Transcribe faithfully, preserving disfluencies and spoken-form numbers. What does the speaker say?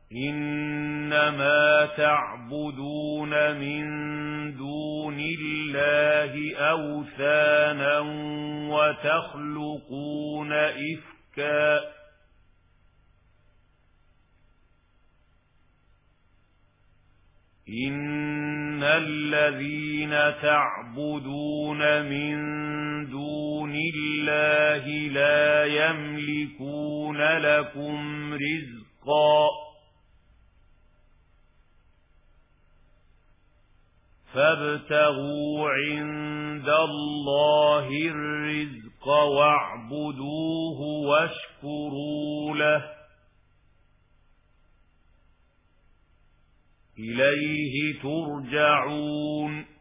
إنما تعبدون من دون الله أوثانا وتخلقون إفكا إن الذين تعبدون من دون الله لا يملكون لكم رزقا فابتغوا عند الله الرزق واعبدوه واشكروا له إليه ترجعون.